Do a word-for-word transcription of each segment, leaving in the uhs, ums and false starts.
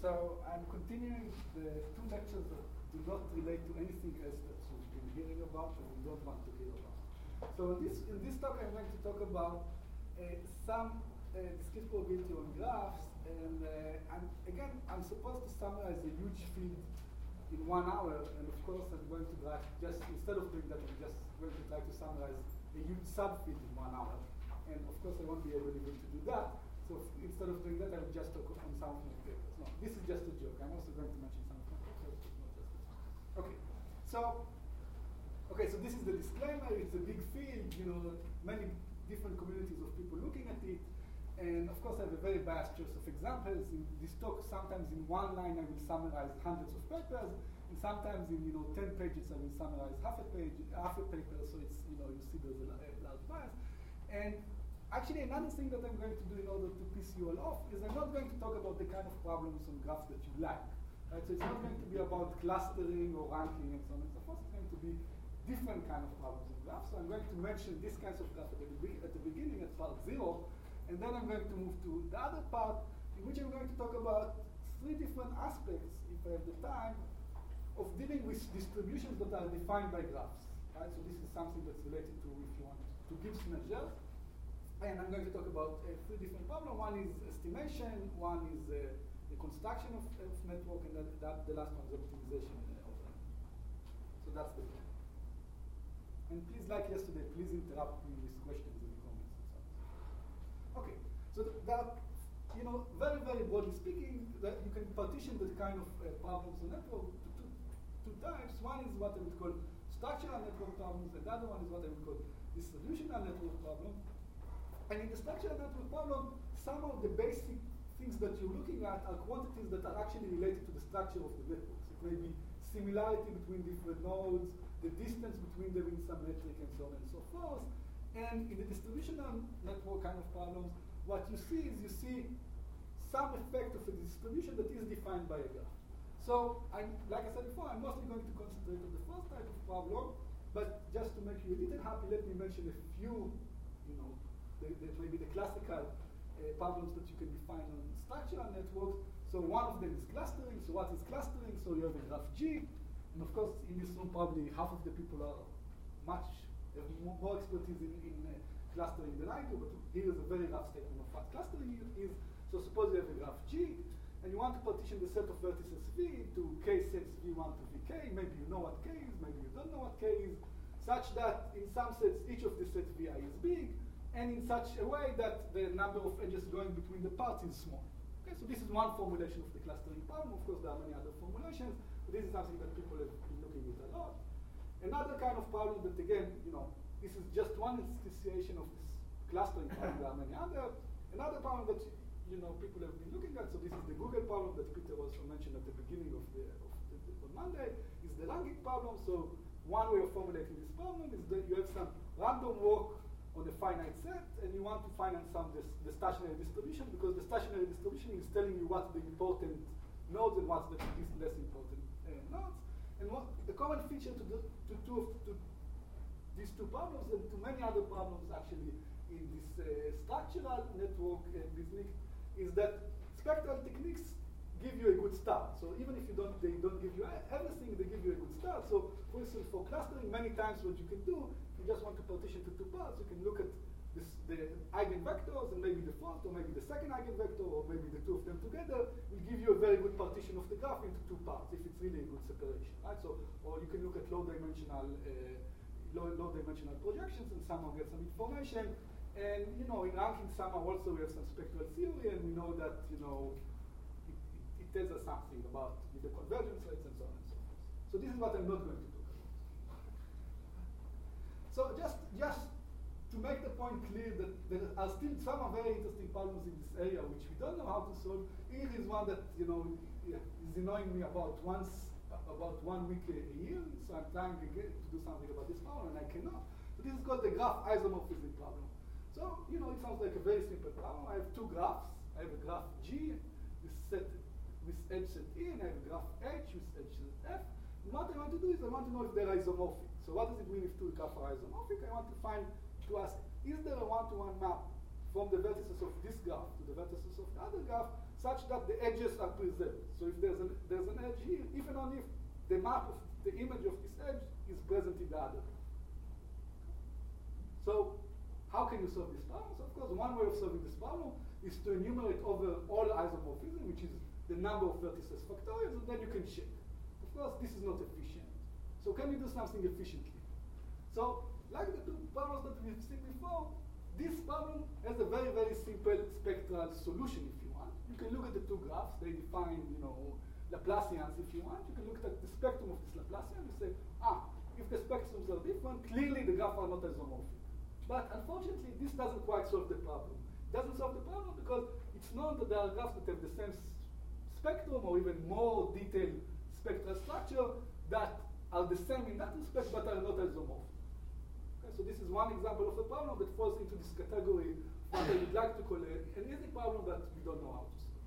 So I'm continuing the two lectures that do not relate to anything else that you've been hearing about and you don't want to hear about. So in this, in this talk, I'm going to talk about uh, some uh, discrete probability on graphs. And uh, I'm, again, I'm supposed to summarize a huge field in one hour. And of course, I'm going to try, just instead of doing that, I'm just going to try to summarize a huge subfield in one hour. And of course, I won't be able even to do that. So instead of doing that, I will just talk on some of my papers. No, this is just a joke. I'm also going to mention some of my papers, but not just a joke. Okay, so okay, so this is the disclaimer. It's a big field, you know, many different communities of people looking at it. And of course, I have a very vast choice of examples. In this talk, sometimes in one line, I will summarize hundreds of papers. And sometimes in, you know, ten pages, I will summarize half a page, half a paper. So it's, you know, you see there's a, a large bias. And actually, another thing that I'm going to do in order to piece you all off is I'm not going to talk about the kind of problems on graphs that you like. Right? So it's not going to be about clustering or ranking and so on and so forth. It's going to be different kind of problems on graphs. So I'm going to mention these kinds of graphs at the, at the beginning at part zero, and then I'm going to move to the other part in which I'm going to talk about three different aspects, if I have the time, of dealing with distributions that are defined by graphs. Right? So this is something that's related to, if you want, to Gibbs measures. And I'm going to talk about uh, three different problems. One is estimation, one is uh, the construction of, of network, and that, that the last one is optimization uh, of them. So that's the plan. And please, like yesterday, please interrupt me with questions and comments and so on. Okay, so th that, you know, very, very broadly speaking, that you can partition the kind of uh, problems on network to two, two types. One is what I would call structural network problems, and the other one is what I would call distributional network problems. And in the structural network problem, some of the basic things that you're looking at are quantities that are actually related to the structure of the networks. It may be similarity between different nodes, the distance between them in some metric, and so on and so forth. And in the distributional network kind of problems, what you see is you see some effect of a distribution that is defined by a graph. So, I'm, like I said before, I'm mostly going to concentrate on the first type of problem, but just to make you a little happy, let me mention a few, you know, The, the, maybe the classical uh, problems that you can define on structural networks. So one of them is clustering. So what is clustering? So you have a graph G. And of course, in this room, probably half of the people are much have more expertise in, in uh, clustering than I do. But here is a very rough statement of what clustering is. So suppose you have a graph G, and you want to partition the set of vertices V to K sets V one to Vk. Maybe you know what K is, maybe you don't know what K is, such that in some sets, each of the sets Vi is big, and in such a way that the number of edges going between the parts is small. Okay, so this is one formulation of the clustering problem. Of course, there are many other formulations, but this is something that people have been looking at a lot. Another kind of problem that, again, you know, this is just one instantiation of this clustering problem. There are many other. Another problem that, you know, people have been looking at, so this is the Google problem that Peter also mentioned at the beginning of the, of the, the on Monday, is the ranking problem. So one way of formulating this problem is that you have some random walk on a finite set, and you want to finance some this, the stationary distribution, because the stationary distribution is telling you what's the important nodes and what's the least less important uh, nodes. And what the common feature to, the, to two of to these two problems and to many other problems actually in this uh, structural network uh, business is that spectral techniques give you a good start. So even if you don't, they don't give you everything, they give you a good start. So for instance, for clustering, many times what you can do, you just want to partition to two parts, you can look at this, the eigenvectors and maybe the first or maybe the second eigenvector or maybe the two of them together will give you a very good partition of the graph into two parts if it's really a good separation, right? So, or you can look at low dimensional, uh, low, low dimensional projections and somehow get some information. And you know, in ranking somehow also we have some spectral theory, and we know that, you know, it, it, it tells us something about the convergence rates and so on and so forth. So this is what I'm not going to do. So just, just to make the point clear that there are still some very interesting problems in this area which we don't know how to solve. Here is one that, you know, is annoying me about once, about one week a year. So I'm trying again to do something about this problem, and I cannot. So this is called the graph isomorphism problem. So, you know, it sounds like a very simple problem. I have two graphs. I have a graph G with set with edge set E, and I have a graph H with edge set F. And what I want to do is I want to know if they're isomorphic. So what does it mean if two graphs are isomorphic? I want to find, to ask, is there a one-to-one map from the vertices of this graph to the vertices of the other graph such that the edges are preserved. So if there's an, there's an edge here, if and only if the map of the image of this edge is present in the other. So how can you solve this problem? So of course, one way of solving this problem is to enumerate over all isomorphism, which is the number of vertices factorials, and then you can check. Of course, this is not efficient. So can you do something efficiently? So like the two problems that we've seen before, this problem has a very, very simple spectral solution if you want. You can look at the two graphs. They define, you know, Laplacians if you want. You can look at the spectrum of this Laplacian and say, ah, if the spectrums are different, clearly the graphs are not isomorphic. But unfortunately, this doesn't quite solve the problem. It doesn't solve the problem because it's known that there are graphs that have the same spectrum or even more detailed spectral structure that are the same in that respect but are not isomorphic. Okay, so this is one example of a problem that falls into this category of what I would like to call a, an easy problem that we don't know how to solve.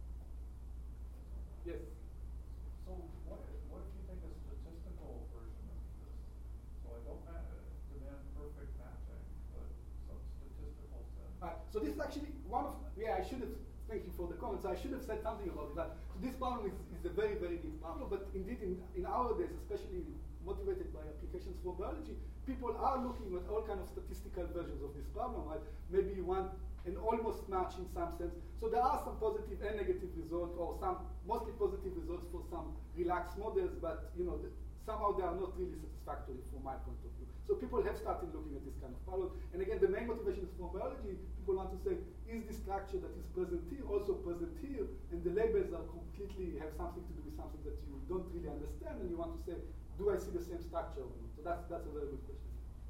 Yes? So what if, what if you take a statistical version of this? So I don't uh, demand perfect matching, but some statistical sense. Right, so this is actually one of, yeah, I should have, thank you for the comments, I should have said something about it. That, so this problem is, is a very, very neat problem, but indeed in, in our days, especially motivated by applications for biology, people are looking at all kind of statistical versions of this problem. Right? Maybe you want an almost match in some sense. So there are some positive and negative results, or some mostly positive results for some relaxed models, but you know, the, somehow they are not really satisfactory from my point of view. So people have started looking at this kind of problem. And again, the main motivation is from biology. People want to say, is this structure that is present here also present here? And the labels are completely, have something to do with something that you don't really understand, and you want to say, do I see the same structure or not? So that's, that's a very good question.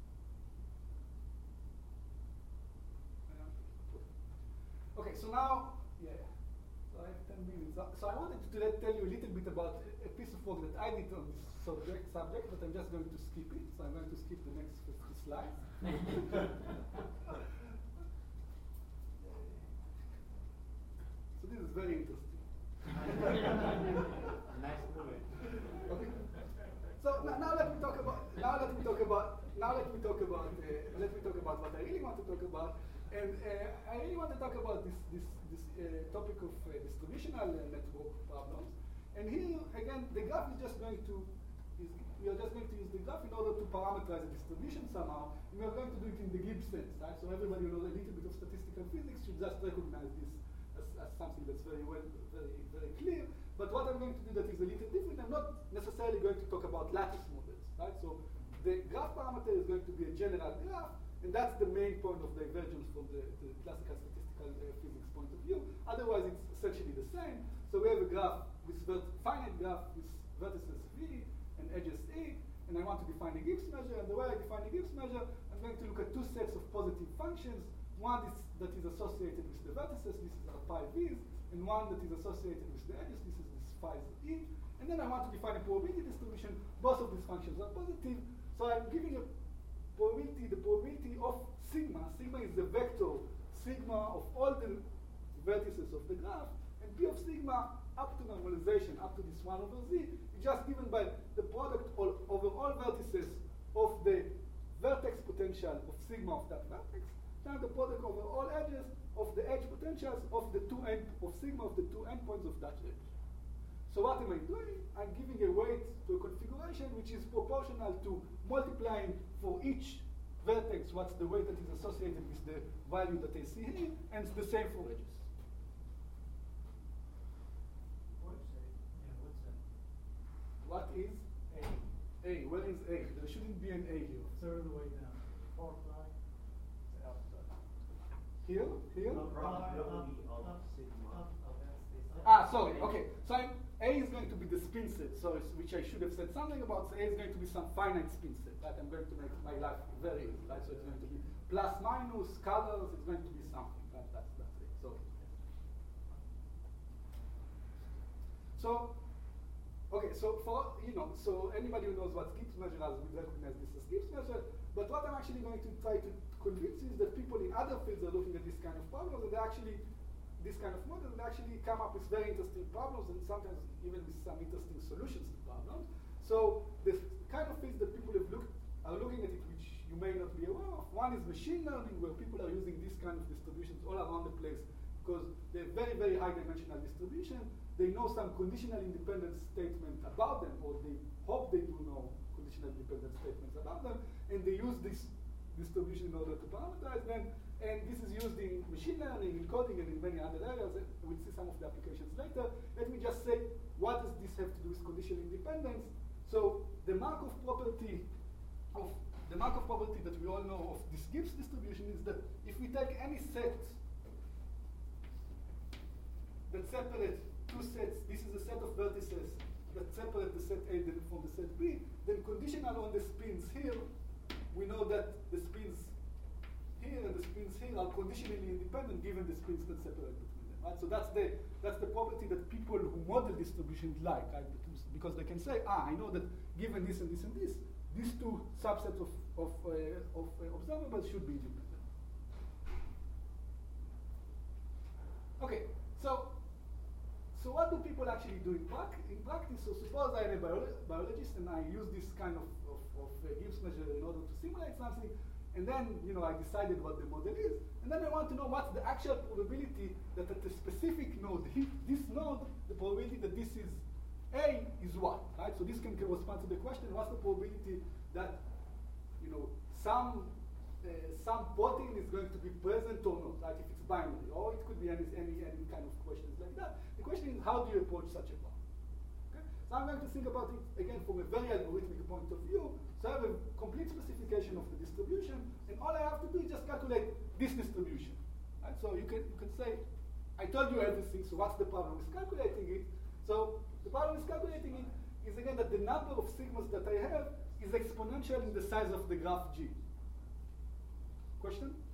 Okay, so now, yeah, so I have ten minutes. So I wanted to let, tell you a little bit about a piece of work that I did on this subject, subject, but I'm just going to skip it. So I'm going to skip the next fifty slides. So this is very interesting. Nice movie. Okay. So now, now let me talk about now let me talk about now let me talk about uh, let me talk about what I really want to talk about, and uh, I really want to talk about this this this uh, topic of uh, distributional uh, network problems. And here again, the graph is just going to is, we are just going to use the graph in order to parameterize the distribution somehow, and we are going to do it in the Gibbs sense, right? So everybody who knows a little bit of statistical physics should just recognize this as, as something that's very well very very clear. But what I'm going to do that is a little different. I'm not necessarily going to talk about lattice models, right? So the graph parameter is going to be a general graph, and that's the main point of divergence from the, the classical statistical uh, physics point of view. Otherwise, it's essentially the same. So we have a graph with finite graph with vertices V and edges A, and I want to define a Gibbs measure. And the way I define a Gibbs measure, I'm going to look at two sets of positive functions. One is that is associated with the vertices. This is our pi v's. And one that is associated with the edges, this is this phi e. And then I want to define a probability distribution. Both of these functions are positive. So I'm giving a probability, the probability of sigma. Sigma is the vector sigma of all the vertices of the graph. And P of sigma up to normalization, up to this one over z, is just given by the product all, over all vertices of the vertex potential of sigma of that vertex, times the product over all edges of the edge potentials of the two end of sigma of the two endpoints of that edge. So what am I doing? I'm giving a weight to a configuration which is proportional to multiplying for each vertex what's the weight that is associated with the value that I see here, and it's the same for edges. What's A? Yeah, what's A? What is A. A? Where is A? There shouldn't be an A here. Third of the way down. Four, five. It's alpha. Here? Here? No, probability Up, of up, sigma. up, up, that's this. Ah, sorry, okay. So I'm, A is going to be the spin set, so it's, which I should have said something about. So A is going to be some finite spin set, right? I'm going to make my life very easy, right? So it's going to be plus, minus, colors, it's going to be something, right? That's, that's it. So, so, okay, so for, you know, so anybody who knows what Gibbs measure is will recognize this as Gibbs measure. But what I'm actually going to try to convince you is that people in other fields are looking at this kind of problems, and they actually this kind of models actually come up with very interesting problems, and sometimes even with some interesting solutions to problems. So the kind of fields that people have looked are looking at it, which you may not be aware of. One is machine learning, where people are using these kind of distributions all around the place because they're very, very high dimensional distribution. They know some conditional independent statement about them, or they hope they do know conditional independent statements about them, and they use this distribution in order to parameterize them. And this is used in machine learning, in coding, and in many other areas. And we'll see some of the applications later. Let me just say, what does this have to do with conditional independence? So the Markov property of the Markov property that we all know of this Gibbs distribution is that if we take any set that separates two sets, this is a set of vertices that separate the set A from the set B, then conditional on the spins here, we know that the spins here and the spins here are conditionally independent given the spins that separate between them. Right? So that's the that's the property that people who model distributions like, right? Because they can say, ah, I know that given this and this and this, these two subsets of of, uh, of uh, observables should be independent. Okay, so so what do people actually do in, pra in practice? So suppose I am a bio biologist and I use this kind of, of, of uh, Gibbs measure in order to simulate something, and then you know I decided what the model is, and then I want to know what's the actual probability that at a specific node, this node, the probability that this is A is what, right? So this can correspond to the question, what's the probability that you know some uh, some protein is going to be present or not, right? If it's binary, or it could be any any any kind of questions like that. The question is, how do you approach such a problem? Okay? So I'm going to think about it again from a very algorithmic point of view. So I have a complete specification of the distribution, and all I have to do is just calculate this distribution. Right? So you can you can say, I told you everything. So what's the problem with calculating it? So the problem with calculating it is again that the number of sigmas that I have is exponential in the size of the graph G. Question?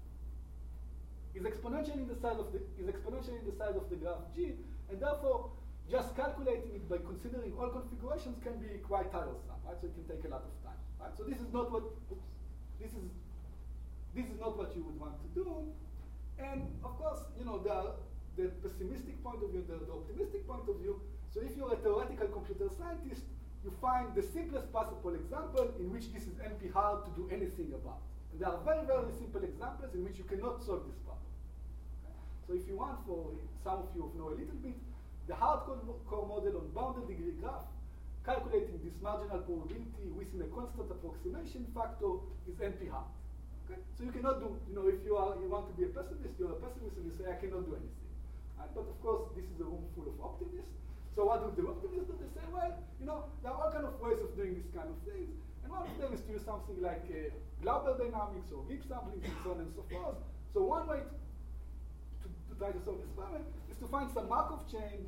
Is exponential in the size of the is exponential in the size of the graph G, and therefore just calculating it by considering all configurations can be quite tiresome, right? So it can take a lot of time, right? So this is not what oops, this is this is not what you would want to do. And of course, you know, the the pessimistic point of view, the, the optimistic point of view. So if you're a theoretical computer scientist, you find the simplest possible example in which this is N P hard to do anything about. And there are very, very simple examples in which you cannot solve this problem. Okay? So if you want, for some of you who know a little bit, the hardcore model on bounded degree graph, calculating this marginal probability within a constant approximation factor is N P hard. Okay? So you cannot do, you know, if you are you want to be a pessimist, you're a pessimist and you say, I cannot do anything. Right? But of course, this is a room full of optimists. So what do the optimists do? They say, well, you know, there are all kind of ways of doing this kind of things. And one of them is to use something like uh, Glauber dynamics or Gibbs samplings and so on and so forth. So one way to, to try to solve this problem is to find some Markov chain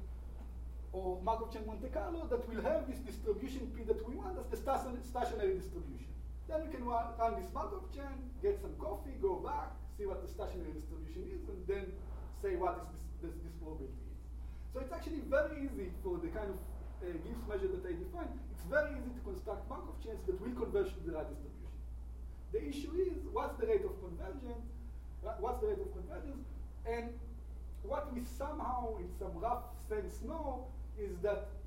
or Markov chain Monte Carlo that will have this distribution P that we want as the stationary distribution. Then we can run, run this Markov chain, get some coffee, go back, see what the stationary distribution is, and then say what is this, this, this probability is. So it's actually very easy for the kind of uh, Gibbs measure that I defined. It's very easy to construct Markov chains that will converge to the right distribution. The issue is, what's the rate of convergence? What's the rate of convergence? And what we somehow, in some rough sense, know is that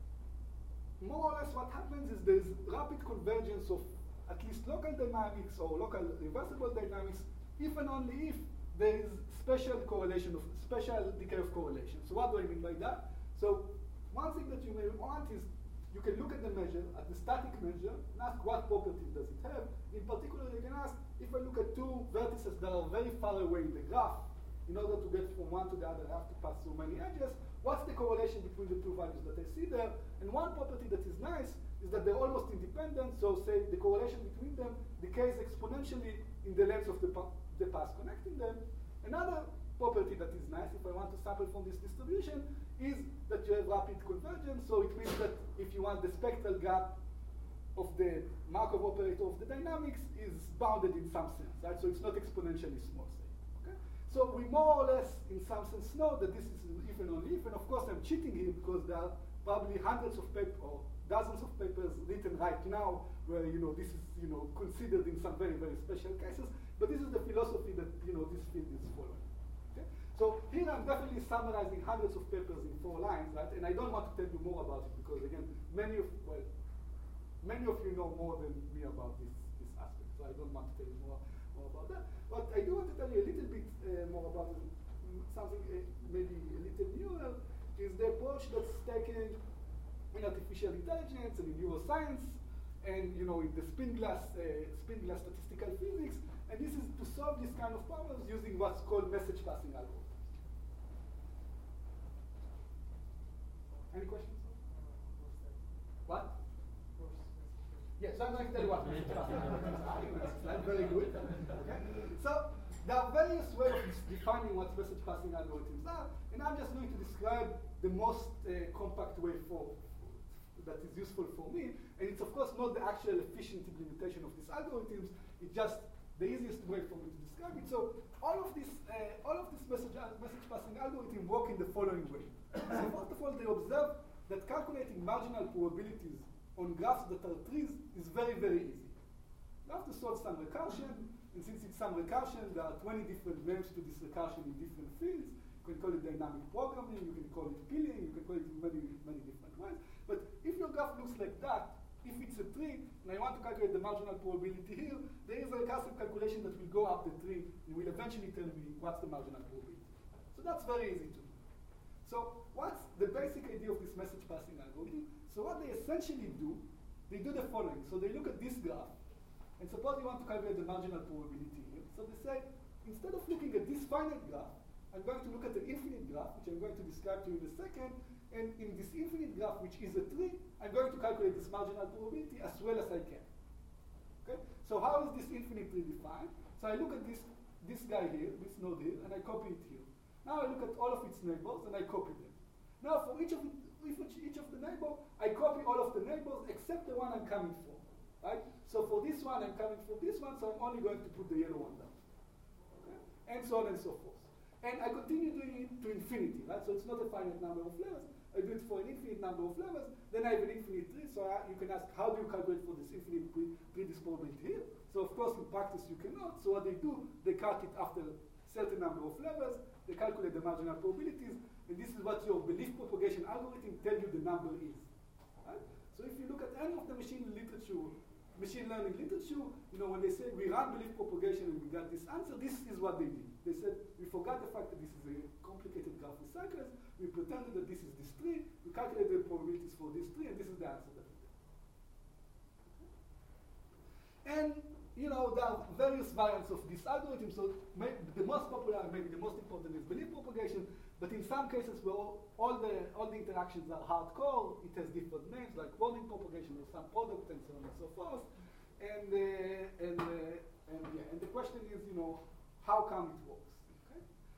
more or less what happens is there's rapid convergence of at least local dynamics or local reversible dynamics, if and only if there is special correlation of special decay of correlation. So what do I mean by that? So one thing that you may want is you can look at the measure, at the static measure, and ask what properties does it have. In particular, you can ask, if I look at two vertices that are very far away in the graph, in order to get from one to the other, I have to pass through many edges. What's the correlation between the two values that I see there? And one property that is nice is that they're almost independent. So say the correlation between them decays exponentially in the length of the, pa the path connecting them. Another property that is nice, if I want to sample from this distribution, is that you have rapid convergence. So it means that if you want the spectral gap of the Markov operator of the dynamics is bounded in some sense, right? So it's not exponentially small, say. Okay? So we more or less, in some sense, know that this is if and only if. And of course, I'm cheating here because there are probably hundreds of papers or dozens of papers written right now where you know this is you know considered in some very very special cases. But this is the philosophy that you know this field is following. Okay? So here I'm definitely summarizing hundreds of papers in four lines, right? And I don't want to tell you more about it because again, many of well, many of you know more than me about this this aspect. So I don't want to tell you more more about that. But I do want to tell you a little bit uh, more about it. something uh, maybe a little newer, is the approach that's taken in artificial intelligence and in neuroscience, and you know in the spin glass, uh, spin glass statistical physics. And this is to solve this kind of problems using what's called message passing algorithms. Any questions? What? Yes, so I'm going to tell you what message passing algorithms are. That's very good. Okay. So there are various ways of defining what message passing algorithms are, and I'm just going to describe the most uh, compact way for that is useful for me. And it's of course not the actual efficient implementation of these algorithms. It's just the easiest way for me to describe it. So all of this, uh, all of this message message passing algorithm work in the following way. So first of all, they observe that calculating marginal probabilities on graphs that are trees is very, very easy. You have to solve some recursion, and since it's some recursion, there are twenty different names to this recursion in different fields. You can call it dynamic programming, you can call it peeling, you can call it in many, many different ways. But if your graph looks like that, if it's a tree, and I want to calculate the marginal probability here, there is a recursive calculation that will go up the tree and will eventually tell me what's the marginal probability. So that's very easy to do. So what's the basic idea of this message passing algorithm? So what they essentially do, they do the following. So they look at this graph, and suppose you want to calculate the marginal probability here. So they say, instead of looking at this finite graph, I'm going to look at the infinite graph, which I'm going to describe to you in a second. And in this infinite graph, which is a tree, I'm going to calculate this marginal probability as well as I can. Okay? So how is this infinite tree defined? So I look at this, this guy here, this node here, and I copy it here. Now I look at all of its neighbors, and I copy them. Now for each of, it, each, each of the neighbors, I copy all of the neighbors except the one I'm coming for. Right? So for this one, I'm coming for this one, so I'm only going to put the yellow one down. Okay? And so on and so forth. And I continue doing it to infinity, right? So it's not a finite number of layers. I do it for an infinite number of layers. Then I have an infinite tree. So I, you can ask, how do you calculate for this infinite tree this probability here? So of course, in practice, you cannot. So what they do, they calc it after a certain number of layers. They calculate the marginal probabilities. And this is what your belief propagation algorithm tell you the number is. Right? So if you look at any of the machine literature, machine learning literature, you know, when they say we ran belief propagation and we got this answer, this is what they did. They said, we forgot the fact that this is a complicated graph with cycles. We pretended that this is this tree. We calculated the probabilities for this tree, and this is the answer that we get. And, you know, there are various variants of this algorithm. So the most popular, maybe the most important is belief propagation. But in some cases where all, all, the, all the interactions are hardcore, it has different names, like wording propagation or some product and so on and so forth. And, uh, and, uh, and, yeah, and the question is, you know, how come it works? Okay?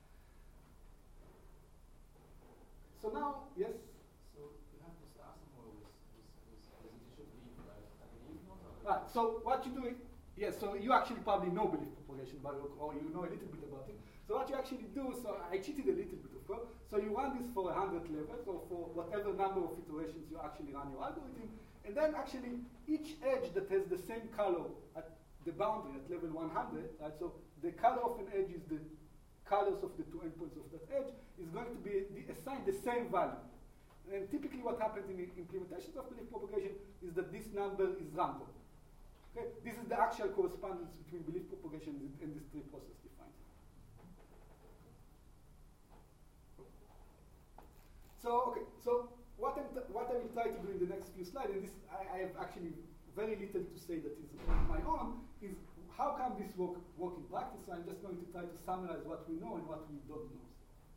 So now, yes? So you have to start somewhere with, with, with, with initial belief, right? Like a belief node? Right, so what you do is, yes, so you actually probably know belief propagation, but, or you know a little bit about it. So what you actually do, so I cheated a little bit, of course. So you run this for one hundred levels, or for whatever number of iterations you actually run your algorithm. And then actually, each edge that has the same color at the boundary at level one hundred, right? So the color of an edge is the colors of the two endpoints of that edge, is going to be assigned the same value. And typically what happens in implementations of belief propagation is that this number is random. Okay? This is the actual correspondence between belief propagation and this tree process defined. So, okay, so what, I'm what I will try to do in the next few slides, and this I, I have actually very little to say that is on my own, is how can this work, work in practice? So I'm just going to try to summarize what we know and what we don't know.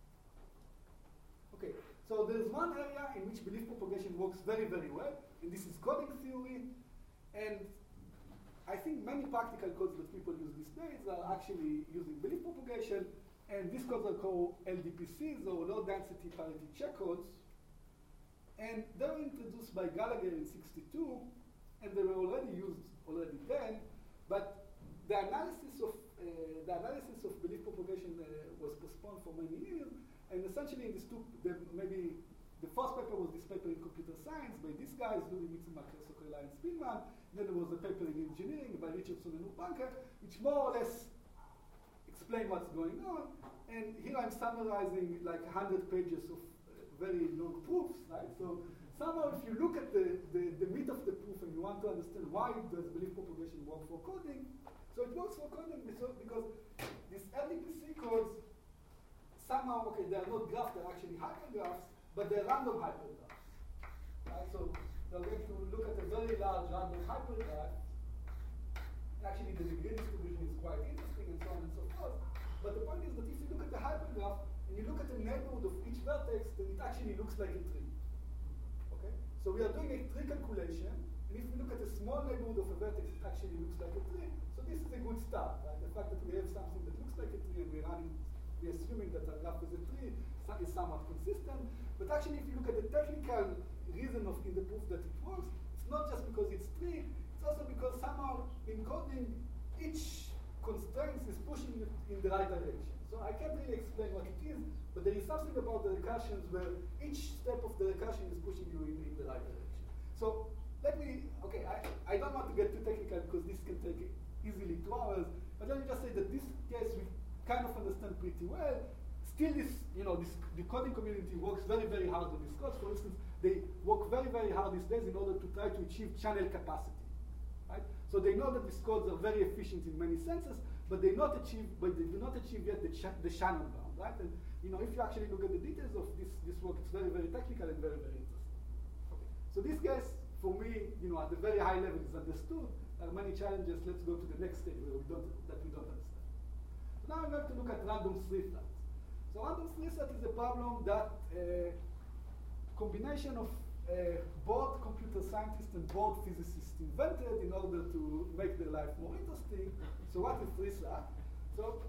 Okay, so there's one area in which belief propagation works very, very well, and this is coding theory. And I think many practical codes that people use these days are actually using belief propagation. And these codes are called L D P Cs, or low density parity check codes. And they were introduced by Gallagher in sixty-two, and they were already used already then. But the analysis of uh, the analysis of belief propagation uh, was postponed for many years. And essentially, in this two, the, maybe the first paper was this paper in computer science by these guys, Louis Mitzenmacher, Sokolai, and Spinman. Then there was a paper in engineering by Richardson and Urbanker, which more or less explain what's going on. And here I'm summarizing like one hundred pages of uh, very long proofs, right? So somehow if you look at the, the, the meat of the proof and you want to understand why does belief propagation work for coding, so it works for coding because these L D P C codes somehow, okay, they are not graphs, they're actually hypergraphs, but they're random hypergraphs. Right? So we're going to look at a very large random hypergraph. Actually, the degree distribution is quite interesting and so on and so forth. But the point is that if you look at the hypergraph and you look at the neighborhood of each vertex, then it actually looks like a tree. Okay? So we are doing a tree calculation, and if we look at a small neighborhood of a vertex, it actually looks like a tree. So this is a good start, right? The fact that we have something that looks like a tree and we're running, we're assuming that our graph is a tree is somewhat consistent. But actually, if you look at the technical reason of in the proof that it works, it's not just because it's tree, it's also because somehow encoding each constraint is pushing it in the right direction. So I can't really explain what it is, but there is something about the recursions where each step of the recursion is pushing you in, in the right direction. So let me, okay, I, I don't want to get too technical because this can take easily two hours, but let me just say that this case we kind of understand pretty well. Still this, you know, this, the coding community works very, very hard on this code. For instance, they work very, very hard these days in order to try to achieve channel capacity, right? So they know that these codes are very efficient in many senses, but they not achieve, but they do not achieve yet the, ch the Shannon bound, right? And you know, if you actually look at the details of this, this work, it's very, very technical and very, very interesting. Okay. So this case, for me, you know, at the very high level is understood. There are many challenges. Let's go to the next stage where we don't, that we don't understand. So now I'm going to look at random three flats. So random three set is a problem that uh, combination of uh, both computer scientists and both physicists invented in order to make their life more interesting. So what is three set? So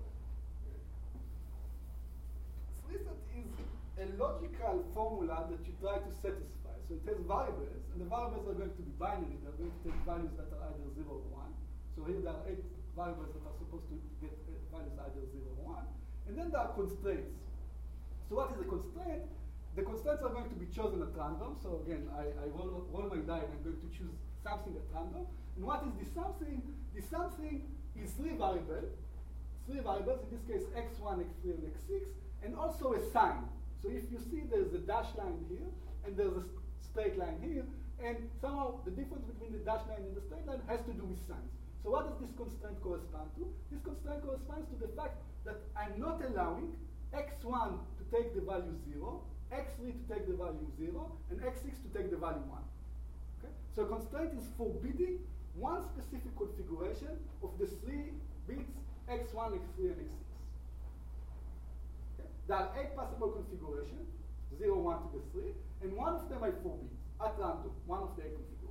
three set is a logical formula that you try to satisfy. So it has variables, and the variables are going to be binary. They're going to take values that are either zero or one. So here there are eight variables that are supposed to get values either zero or one. And then there are constraints. So what is a constraint? The constraints are going to be chosen at random. So again, I, I roll, roll my die and I'm going to choose something at random. And what is this something? This something is three variables. Three variables, in this case x one, x three, and x six, and also a sign. So if you see there's a dash line here, and there's a straight line here, and somehow the difference between the dash line and the straight line has to do with signs. So what does this constraint correspond to? This constraint corresponds to the fact that I'm not allowing x one to take the value zero, x three to take the value zero, and x six to take the value one. Okay? So a constraint is forbidding one specific configuration of the three bits x one, x three, and x six. Okay? There are eight possible configurations, zero, one to the three, and one of them I forbid at random, one of the eight configurations.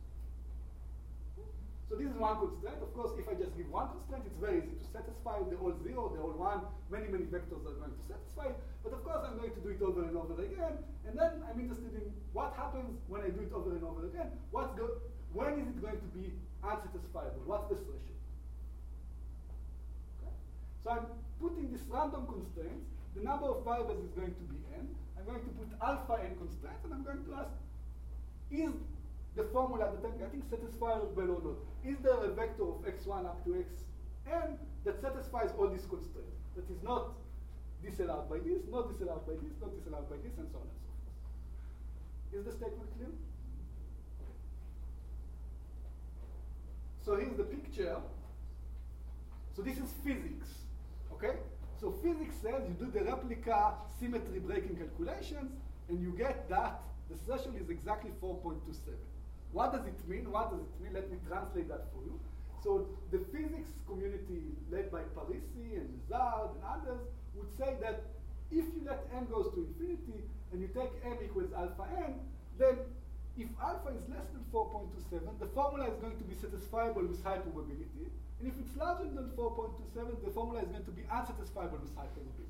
So this is one constraint. Of course, if I just give one constraint, it's very easy to satisfy the whole zero, the whole one. Many, many vectors are going to satisfy it. But of course, I'm going to do it over and over again. And then I'm interested in what happens when I do it over and over again. What's go when is it going to be unsatisfiable? What's the threshold? Okay? So I'm putting this random constraints. The number of variables is going to be n. I'm going to put alpha n constraints, and I'm going to ask, is the formula that I'm getting satisfiable or not? Is there a vector of x one up to xn that satisfies all these constraints? That is not disallowed by this, not disallowed by this, not disallowed by this, and so on and so forth. Is the statement clear? Okay. So here's the picture. So this is physics, okay? So physics says you do the replica symmetry breaking calculations, and you get that the threshold is exactly four point two seven. What does it mean? What does it mean? Let me translate that for you. So the physics community led by Parisi and Lazard and others would say that if you let n goes to infinity and you take m equals alpha n, then if alpha is less than four point two seven, the formula is going to be satisfiable with high probability. And if it's larger than four point two seven, the formula is going to be unsatisfiable with high probability.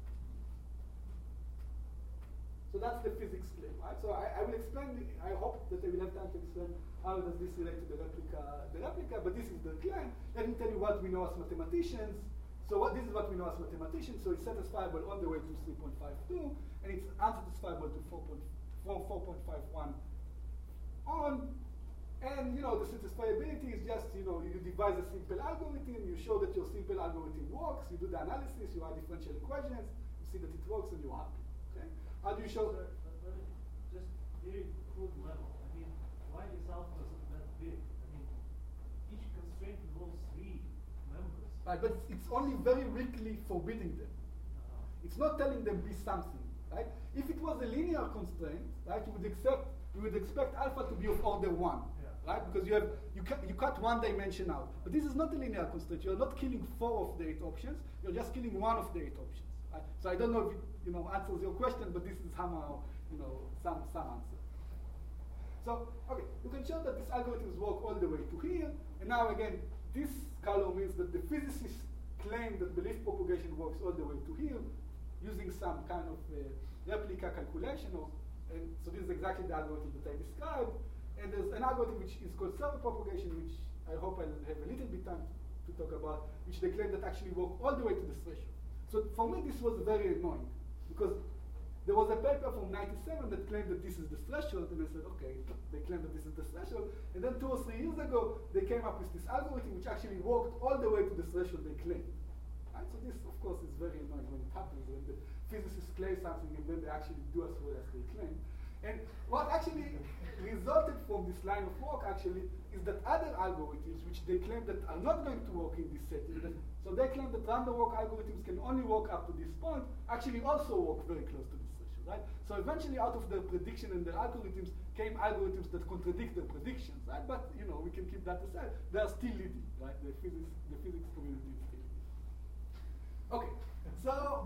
So that's the physics claim, right? So I, I will explain, the, I hope that I will have time to explain how does this relate to the replica, the replica, but this is the claim. Let me tell you what we know as mathematicians. So what, this is what we know as mathematicians. So it's satisfiable all the way to three point five two, and it's unsatisfiable to four point five one on. And you know, the satisfiability is just, you know, you devise a simple algorithm, you show that your simple algorithm works, you do the analysis, you write differential equations, you see that it works, and you're happy. Okay? How do you show? But, but, but just very crude level. I mean, why is alpha that big? I mean, each constraint involves three members. Right, but it's only very weakly forbidding them. Uh-huh. It's not telling them be something, right? If it was a linear constraint, right, you would accept, you would expect alpha to be of order one, yeah. right? Because you have you cut you cut one dimension out. But this is not a linear constraint. You're not killing four of the eight options. You're just killing one of the eight options. Right? So I don't know if it you know answers your question, but this is somehow you know some some answer. So okay, you can show that these algorithms work all the way to here, and now again, this color means that the physicists claim that belief propagation works all the way to here, using some kind of uh, replica calculation. Or, and so this is exactly the algorithm that I described. And there's an algorithm which is called server propagation, which I hope I'll have a little bit time to talk about, which they claim that actually work all the way to the threshold. So for me, this was very annoying, because there was a paper from ninety-seven that claimed that this is the threshold, and I said, okay, they claim that this is the threshold. And then two or three years ago, they came up with this algorithm which actually worked all the way to the threshold they claimed. Right? So this, of course, is very annoying when it happens, when the physicists claim something and then they actually do as well as they claim. And what actually resulted from this line of work actually is that other algorithms which they claim that are not going to work in this setting, that, so they claim that random walk algorithms can only work up to this point, actually also work very close to this threshold, right? So eventually out of their prediction and their algorithms came algorithms that contradict their predictions, right? But, you know, we can keep that aside. They are still leading, right? The physics, the physics community is still leading. Okay, so,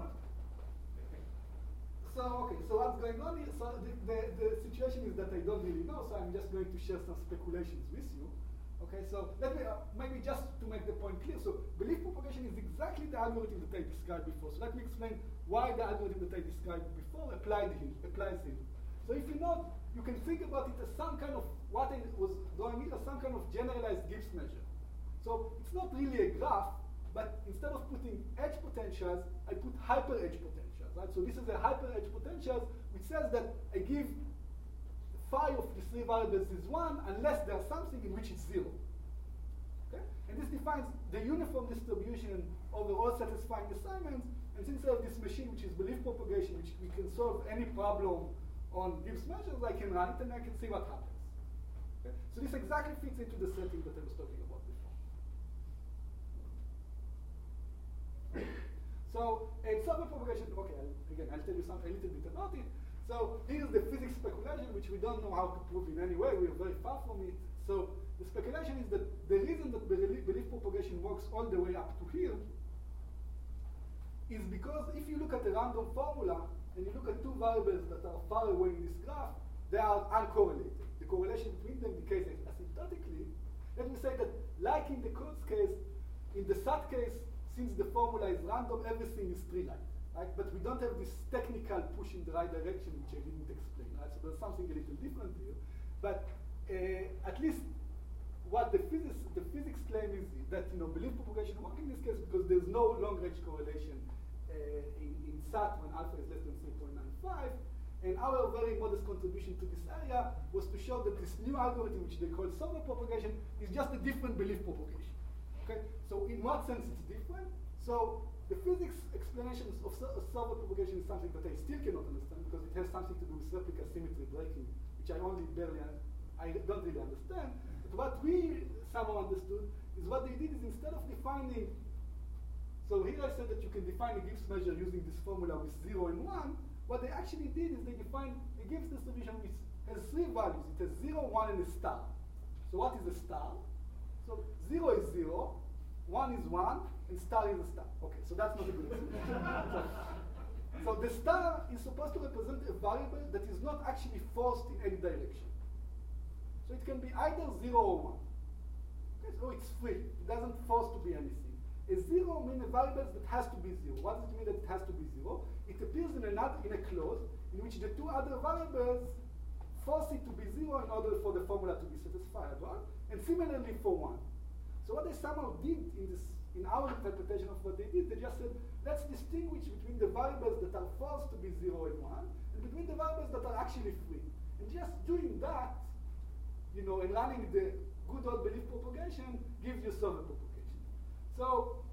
So, okay, so what's going on here? So the, the, the situation is that I don't really know, so I'm just going to share some speculations with you. Okay, so let me, uh, maybe just to make the point clear, so belief propagation is exactly the algorithm that I described before. So let me explain why the algorithm that I described before applied here, applies here. So if you know, you can think about it as some kind of, what I was drawing here, as some kind of generalized Gibbs measure. So it's not really a graph, but instead of putting edge potentials, I put hyper edge potentials. Right? So this is a hyper edge potential, which says that I give phi of the three variables is one unless there's something in which it's zero. Okay? And this defines the uniform distribution over all satisfying assignments. And since I have this machine which is belief propagation, which we can solve any problem on Gibbs measures, I can run it and I can see what happens. Okay? So this exactly fits into the setting that I was talking about before. So, in server propagation, okay, I'll, again, I'll tell you some, a little bit about it. So, here's the physics speculation, which we don't know how to prove in any way. We are very far from it. So, the speculation is that the reason that belief, belief propagation works all the way up to here is because if you look at the random formula and you look at two variables that are far away in this graph, they are uncorrelated. The correlation between them decays asymptotically. Let me say that, like in the Kurtz case, in the S A T case, since the formula is random, everything is tree-like, right? But we don't have this technical push in the right direction, which I didn't explain, right? So there's something a little different here. But uh, at least what the physics, the physics claim is that, you know, belief propagation works in this case because there's no long-range correlation uh, in, in S A T when alpha is less than three point nine five. And our very modest contribution to this area was to show that this new algorithm, which they call server propagation, is just a different belief propagation. Okay? So in what sense it's different? So the physics explanations of server propagation is something that I still cannot understand because it has something to do with replica symmetry breaking, which I only barely, I don't really understand. But what we somehow understood is what they did is instead of defining, so here I said that you can define a Gibbs measure using this formula with zero and one. What they actually did is they defined a Gibbs distribution which has three values. It has zero, one, and a star. So what is a star? So zero is zero, one is one, and star is a star. Okay, so that's not a good explanation. so, so the star is supposed to represent a variable that is not actually forced in any direction. So it can be either zero or one. Okay, so it's free. It doesn't force to be anything. A zero means a variable that has to be zero. What does it mean that it has to be zero? It appears in another in a clause in which the two other variables force it to be zero in order for the formula to be satisfiable, and similarly for one. So what they somehow did in this, in our interpretation of what they did, they just said, let's distinguish between the variables that are forced to be zero and one, and between the variables that are actually free. And just doing that, you know, and running the good old belief propagation gives you server propagation. So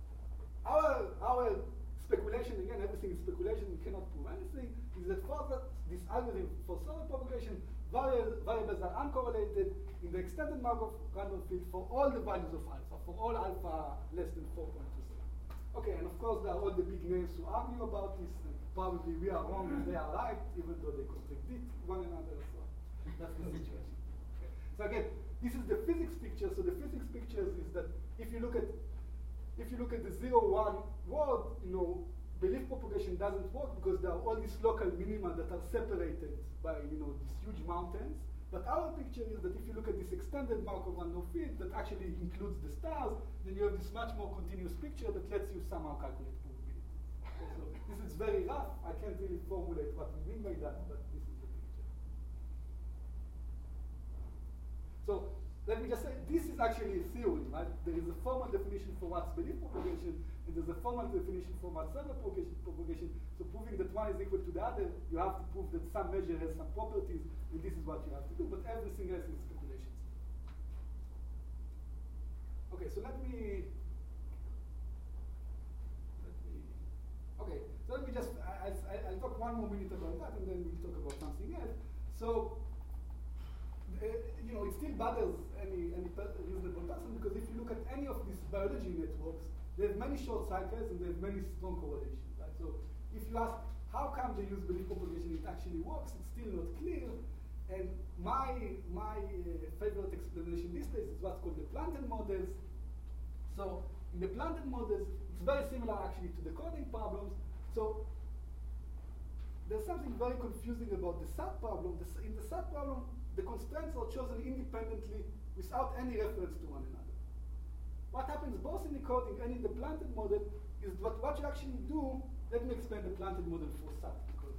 our our speculation, again, everything is speculation, we cannot prove anything, is that for that, this algorithm for server propagation, variables, variables are uncorrelated in the extended Markov random field for all the values of alpha, for all alpha less than four point two seven. Okay, and of course there are all the big names who argue about this, and probably we are wrong and they are right, even though they contradict one another. So that's the situation. Okay. So again, this is the physics picture. So the physics picture is that if you look at if you look at the zero one world, you know, belief propagation doesn't work because there are all these local minima that are separated by, you know, these huge mountains. But our picture is that if you look at this extended Markov random field that actually includes the stars, then you have this much more continuous picture that lets you somehow calculate probability. Okay, so this is very rough. I can't really formulate what we mean by that, but this is the picture. So let me just say, this is actually a theory, right? There is a formal definition for what's belief propagation, and there's a formal definition for what's server propagation, propagation. So proving that one is equal to the other, you have to prove that some measure has some properties, and this is what you have to do, but everything else is speculations. Okay, so let me, let me, okay, so let me just, I, I, I'll talk one more minute about that, and then we'll talk about something else. So, Uh, you know, it still bothers any, any reasonable person because if you look at any of these biology networks, they have many short cycles and they have many strong correlations, right? So if you ask how come they use belief propagation, it actually works, it's still not clear. And my, my uh, favorite explanation these days is what's called the planted models. So in the planted models, it's very similar actually to the coding problems. So there's something very confusing about the S A T problem. The, in the S A T problem, the constraints are chosen independently without any reference to one another. What happens both in the coding and in the planted model is that what you actually do, let me explain the planted model for S A T. Because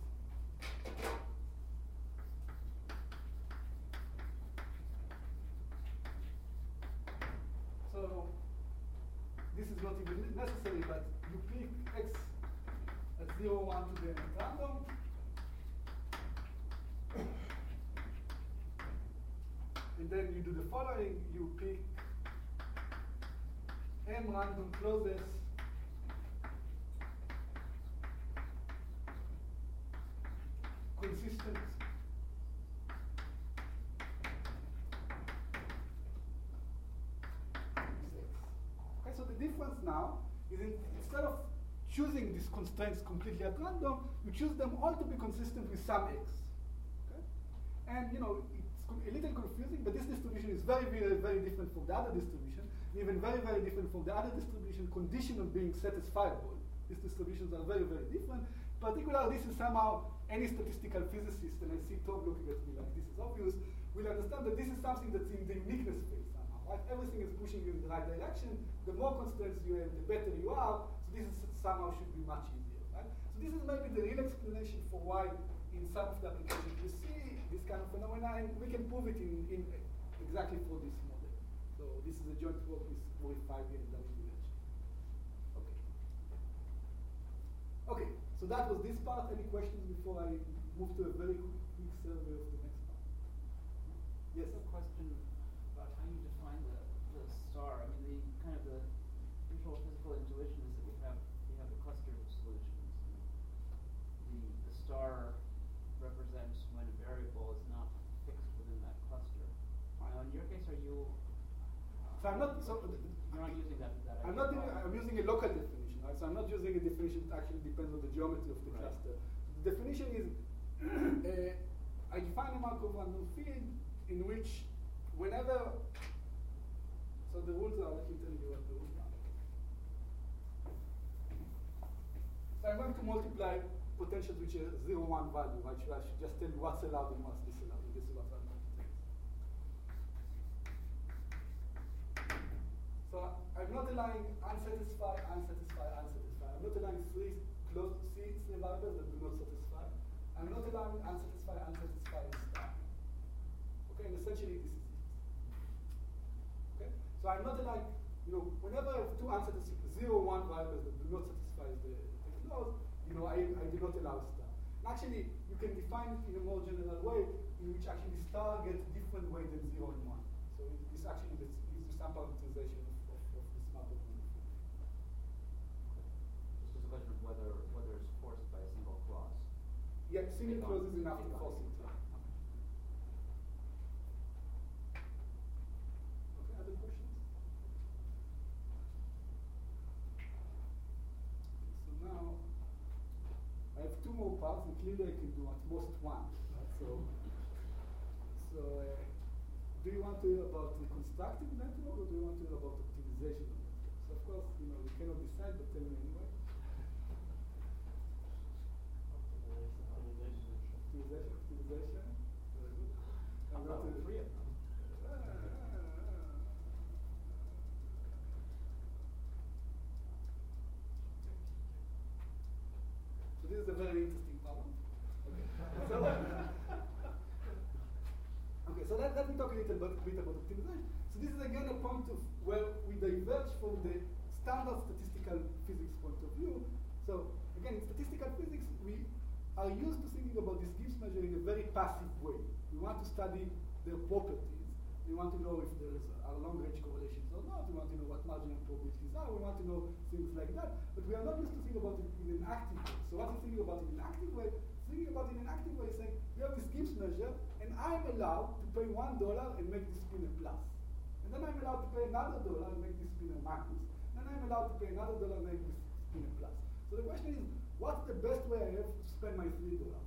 so this is not even necessary, but you pick x at zero, one to the n random. And then you do the following, you pick m random clauses consistent okay, so the difference now is in, instead of choosing these constraints completely at random, you choose them all to be consistent with some x. Okay? And you know, a little confusing, but this distribution is very, very, very different from the other distribution, even very, very different from the other distribution condition of being satisfiable. These distributions are very, very different. Particularly, this is somehow any statistical physicist, and I see Tom looking at me like this is obvious, will understand that this is something that's in the uniqueness phase somehow, right? Everything is pushing you in the right direction. The more constraints you have, the better you are. So this is somehow should be much easier, right? So this is maybe the real explanation for why in some of the applications you see this kind of phenomena, and we can prove it in, in exactly for this model. So this is a joint work with forty-five and W H. Okay. Okay, so that was this part. Any questions before I move to a very quick, quick survey of the next part? Yes? A question about how you define the, the star. I mean, the kind of the usual physical intuition is that we have we have a cluster of solutions. The the star represents when a variable is not fixed within that cluster. Now, in your case, are you? So I'm not. So you're not using that. that I'm not. In, I'm using a local definition, right? So I'm not using a definition that actually depends on the geometry of the right. cluster. The definition is uh, I define a Markov random field in which, whenever. So the rules are. Let me tell you what the rules are. So I'm going to multiply potentials which are zero, one value, right? So I should just tell you what's allowed and what's disallowed. And this is what I'm going to tell you. So I'm not allowing unsatisfied, unsatisfied, unsatisfied. I'm not allowing three close C variables that do not satisfy. I'm not allowing unsatisfied, unsatisfied, and star. Okay, and essentially this is it. Okay? So I'm not allowing, you know, whenever I have two unsatisfied, zero, one variables that do not satisfy the, the clause, you know, I, I do not allow star. And actually, you can define it in a more general way, in which actually star gets different weight than zero and one. So it, this actually gives you some parameterization of, of, of this Markov random field. This is a question of whether whether it's forced by a single clause. Yeah, single clause is enough to force it. Okay, other questions? more parts, and clearly I can do at most one. Right? So, so uh, do you want to hear about reconstructive network, or do you want to hear about optimization of network? So of course, you know, you cannot decide, but tell me anyway. Optimization, optimization. Very good. How about the three of them? So this is a very interesting problem. Okay. So, okay, so let, let me talk a little bit, bit about optimization. So this is again a point of where we diverge from the standard statistical physics point of view. So again, in statistical physics, we are used to thinking about this Gibbs measure in a very passive way. We want to study their properties. We want to know if there are long-range correlations or not. We want to know what marginal probabilities are. We want to know things like that. But we are not used to think about it in an active way. So what is thinking about it in an active way? Thinking about it in an active way is saying, we have this Gibbs measure, and I'm allowed to pay one dollar and make this spin a plus. And then I'm allowed to pay another dollar and make this spin a minus. And then I'm allowed to pay another dollar and make this spin a plus. So the question is, what's the best way I have to spend my three dollars?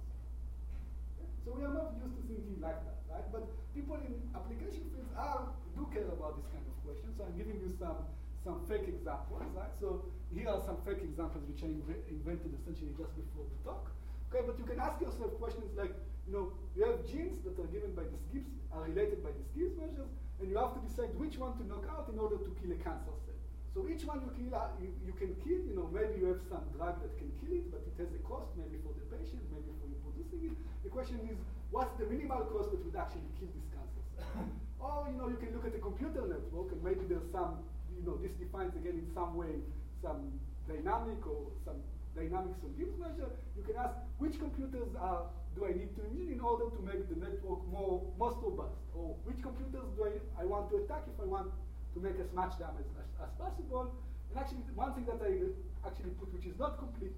Okay? So we are not used to thinking like that, right? But people in application fields are do care about this kind of question. So I'm giving you some some fake examples, right? So here are some fake examples which I inv invented essentially just before the talk. Okay, but you can ask yourself questions like, you know, you have genes that are given by these Gibbs, are related by these Gibbs measures, and you have to decide which one to knock out in order to kill a cancer cell. So each one you kill, uh, you, you can kill, you know, maybe you have some drug that can kill it, but it has a cost, maybe for the patient, maybe for you producing it. The question is, what's the minimal cost that would actually kill this cancer cell? Or, you know, you can look at a computer network, and maybe there's some, you know, this defines again in some way some dynamic or some dynamics of Gibbs measure. You can ask which computers are do I need to immune in order to make the network more most robust, or which computers do I I want to attack if I want to make as much damage as, as possible. And actually, one thing that I actually put, which is not complete,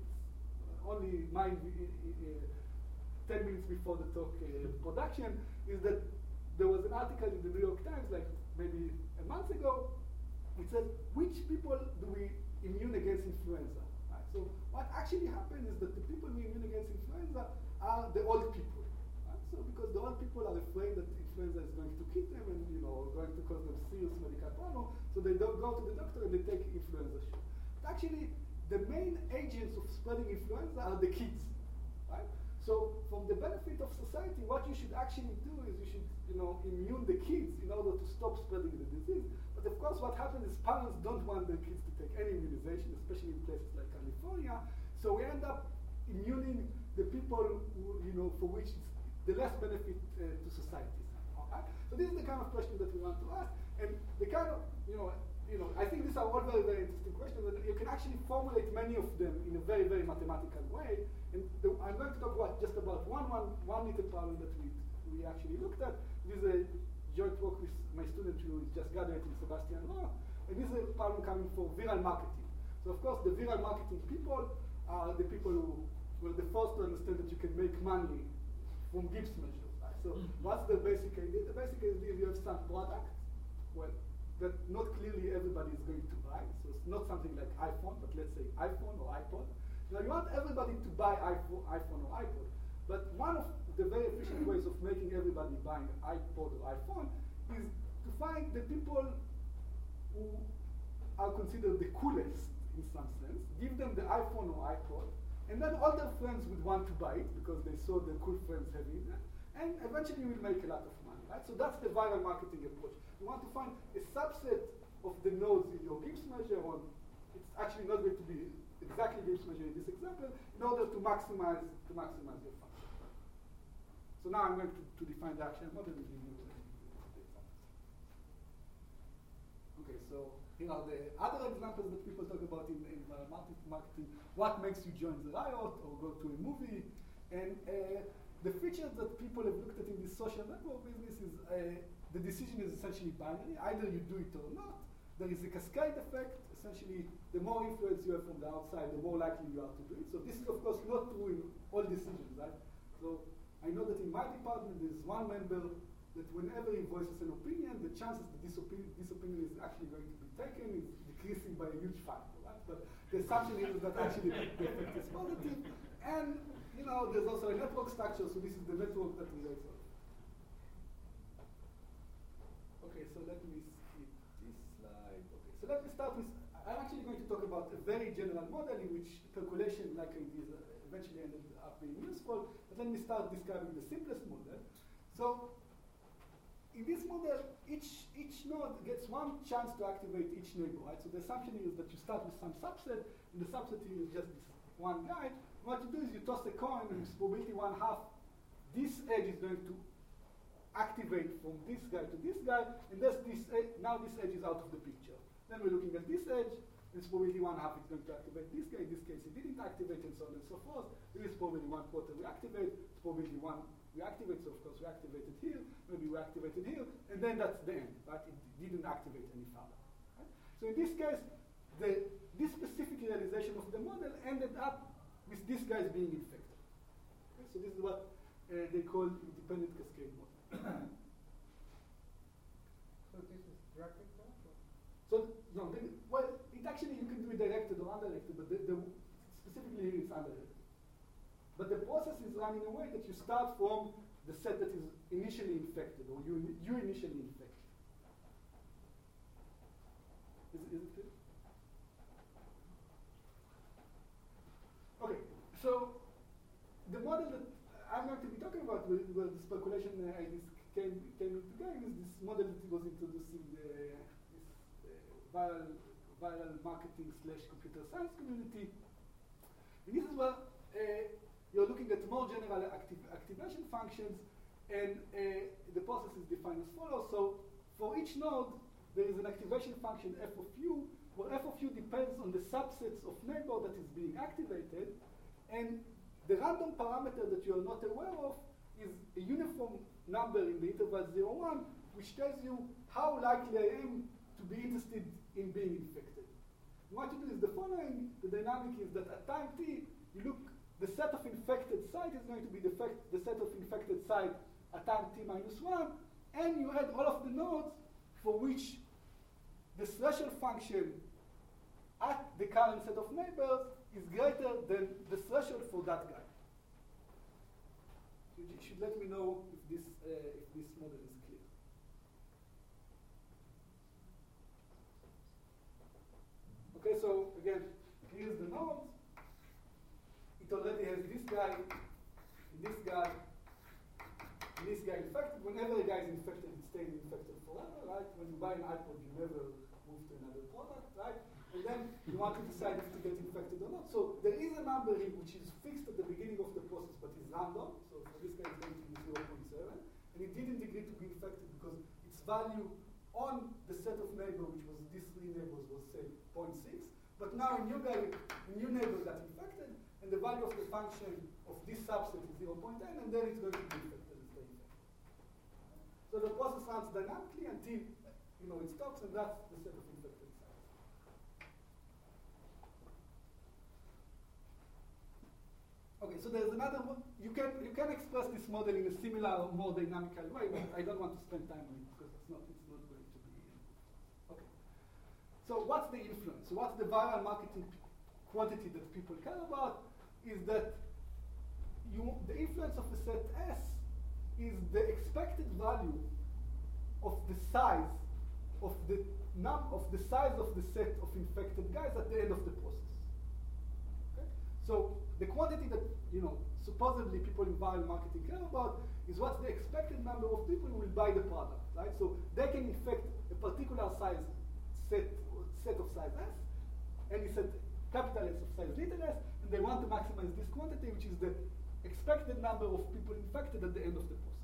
only mine uh, ten minutes before the talk uh, production, is that there was an article in the New York Times, like maybe a month ago, which said, which people do we immune against influenza? Right? So what actually happened is that the people we immune against influenza are the old people. Right? So because the old people are afraid that influenza is going to kill them and, you know, going to cause them serious medical problem, so they don't go to the doctor and they take influenza shot. But actually, the main agents of spreading influenza are the kids. Right? So from the benefit of society, what you should actually do is you should, you know, immune the kids in order to stop spreading the disease. But of course, what happens is parents don't want their kids to take any immunization, especially in places like California. So we end up immuning the people who, you know, for which it's the less benefit uh, to society. Okay? So this is the kind of question that we want to ask, and the kind of, you know, you know, I think these are all very, very interesting questions, and you can actually formulate many of them in a very, very mathematical way. And the, I'm going to talk about just about one, one, one little problem that we we actually looked at. This is a joint work with my student who is just graduating, Sebastian Roth, and this is a problem coming for viral marketing. So of course, the viral marketing people are the people who were the first to understand that you can make money from Gibbs measures. Right? So what's the basic idea? The basic idea is you have some product, well, that not clearly everybody is going to buy. So it's not something like iPhone, but let's say iPhone or iPod. Now you want everybody to buy iPhone, iPhone or iPod, but one of the very efficient ways of making everybody buy an iPod or iPhone is to find the people who are considered the coolest in some sense, give them the iPhone or iPod, and then all their friends would want to buy it because they saw their cool friends having it, and eventually you will make a lot of money, right? So that's the viral marketing approach. You want to find a subset of the nodes in your Gibbs measure, or it's actually not going to be exactly Gibbs measure in this example, in order to maximize to maximize your function. So now I'm going to, to define the action model and give you the examples. Okay, so here are the other examples that people talk about in, in uh, marketing. What makes you join the riot or go to a movie? And uh, the features that people have looked at in this social network business is uh, the decision is essentially binary. Either you do it or not. There is a cascade effect. Essentially, the more influence you have from the outside, the more likely you are to do it. So this is, of course, not true in all decisions, right? So I know that in my department, there's one member that whenever he voices an opinion, the chances that this, opi- this opinion is actually going to be taken is decreasing by a huge factor, right? But the assumption is that actually the effect is positive. And, you know, there's also a network structure, so this is the network that relates all. Okay, so let me skip this slide. Okay, so let me start with, I'm actually going to talk about a very general model in which calculation, like I did, uh, eventually ended up being useful. But let me start describing the simplest model. So, in this model, each, each node gets one chance to activate each neighbor, right? So the assumption is that you start with some subset, and the subset is just this one guy. What you do is you toss a coin, and with probability one half, this edge is going to activate from this guy to this guy, and that's this edge, now this edge is out of the picture. Then we're looking at this edge, and it's probability one half is going to activate this guy. In this case, it didn't activate, and so on and so forth. There is probability one quarter we activate, it's probability one we activate, so of course we activated here, maybe we activated here, and then that's the end, right? It didn't activate any further. Right? So in this case, the, this specific realization of the model ended up with these guys being infected. Okay? So this is what uh, they call independent cascade model. So this is directed that? So, no, the, well, it actually, you can do it directed or undirected, but the, the, specifically here it's undirected. But the process is run in a way that you start from the set that is initially infected, or you, you initially infect. Is, is it clear? Okay, so the model that I'm going to be talking about, where, where the speculation uh, ideas came, came into game, is this model that was introduced in the this, uh, viral, viral marketing slash computer science community. And this is where uh, you're looking at more general activ activation functions, and uh, the process is defined as follows. So for each node, there is an activation function f of u, where f of u depends on the subsets of neighbor that is being activated, and the random parameter that you are not aware of is a uniform number in the interval zero, one, which tells you how likely I am to be interested in being infected. And what you do is the following. The dynamic is that at time t, you look, the set of infected site is going to be the, the set of infected site at time t minus one, and you add all of the nodes for which the threshold function at the current set of neighbors is greater than the threshold for that guy. You should let me know if this, uh, if this model is clear. Okay, so again, here's the nodes. It already has this guy, this guy, this guy infected. Whenever a guy is infected, it stays infected forever, right? When you buy an iPod, you never move to another product, right? And then you want to decide if to get infected or not. So there is a number here which is fixed at the beginning of the process, but is random. So for this guy, it's going to be zero point seven. And it didn't agree to be infected because its value on the set of neighbors, which was these three neighbors, was say zero point six. But now a new guy, a new neighbor got infected, and the value of the function of this subset is zero point one zero, and then it's going to be infected and stay infected. So the process runs dynamically until you know it stops, and that's the set of infected sites. Okay, so there's another one. You can you can express this model in a similar, more dynamical way, but I don't want to spend time on it because it's not it's not going to be. Okay. So what's the influence? So what's the viral marketing quantity that people care about? Is that you the influence of the set S is the expected value of the size of the num of the size of the set of infected guys at the end of the process. Okay? So the quantity that you know supposedly people in viral marketing care about is what's the expected number of people who will buy the product, right? So they can infect a particular size set set of size S, and you set capital S of size little s, and they want to maximize this quantity, which is the expected number of people infected at the end of the process.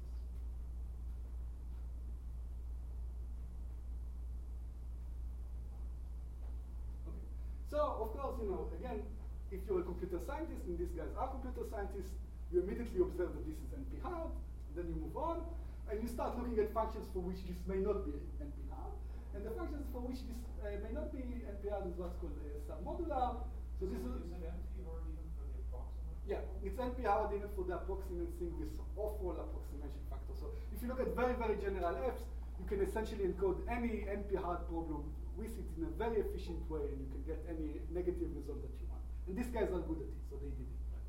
Okay. So, of course, you know, again, if you're a computer scientist, and these guys are computer scientists, you immediately observe that this is N P hard, then you move on, and you start looking at functions for which this may not be N P hard, and the functions for which this uh, may not be N P hard is what's called uh, submodular. So this is, is, is it N P hard even for the approximate? Yeah, it's N P hard even for the approximating this off-roll approximation factor. So if you look at very, very general Fs, you can essentially encode any N P hard problem with it in a very efficient way, and you can get any negative result that you want. And these guys are good at it, so they did it. Right?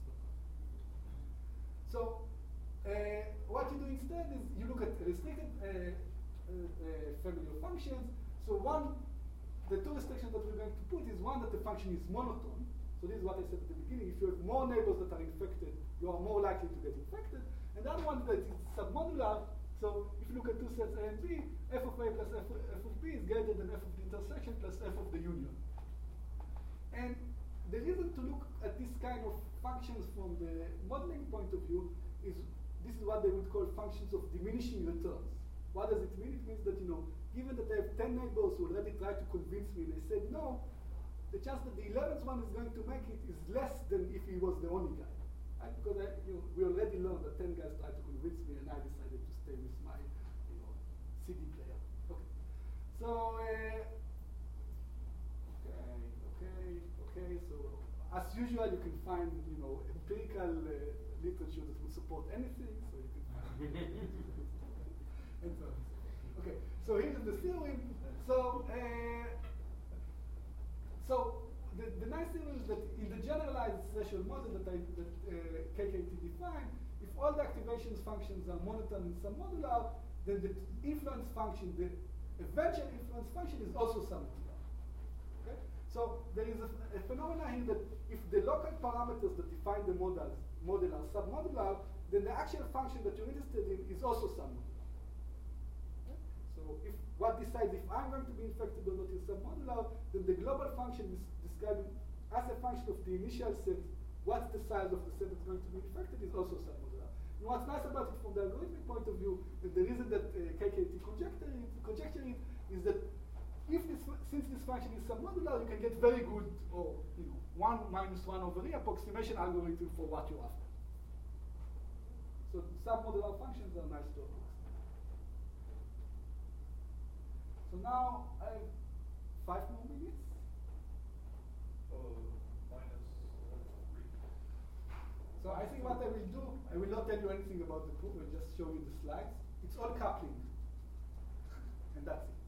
So uh, what you do instead is you look at restricted uh, uh, uh, family of functions. So one, the two restrictions that we're going to put is one, that the function is monotone. So this is what I said at the beginning. If you have more neighbors that are infected, you are more likely to get infected. And the other one that is submodular. So if you look at two sets A and B, f of A plus f, f of B is greater than f of the intersection plus f of the union. And the reason to look at this kind of functions from the modeling point of view is this is what they would call functions of diminishing returns. What does it mean? It means that, you know, given that I have ten neighbors who already tried to convince me and they said no, the chance that the eleventh one is going to make it is less than if he was the only guy. Right? Because I, you know, we already learned that ten guys tried to convince me and I decided to stay with my, you know, C D player. Okay. So, uh, okay, okay, okay. So, as usual, you can find, you know, empirical uh, literature that will support anything. So you can find and so on. Okay. So here's the theorem. So, uh, so the, the nice thing is that in the generalized threshold model that I that uh, K K T defined, if all the activation functions are monotone and submodular, then the influence function, the eventual influence function, is also submodular. Okay? So there is a, a phenomenon here that if the local parameters that define the models model are submodular, then the actual function that you're interested in is also submodular. Okay? So if what decides if I'm going to be infected or not is submodular, then the global function is describing as a function of the initial set, what's the size of the set that's going to be infected is also submodular. And what's nice about it from the algorithmic point of view, is the reason that uh, K K T conjecture it, conjecture it is that if this, since this function is submodular, you can get very good, or you know, one minus one over e approximation algorithm for what you're after. So submodular functions are nice to approximate. So now I have five more minutes. Oh, minus uh, three. So I think what I will do, I will not tell you anything about the proof, I'll just show you the slides. It's all coupling. And that's it.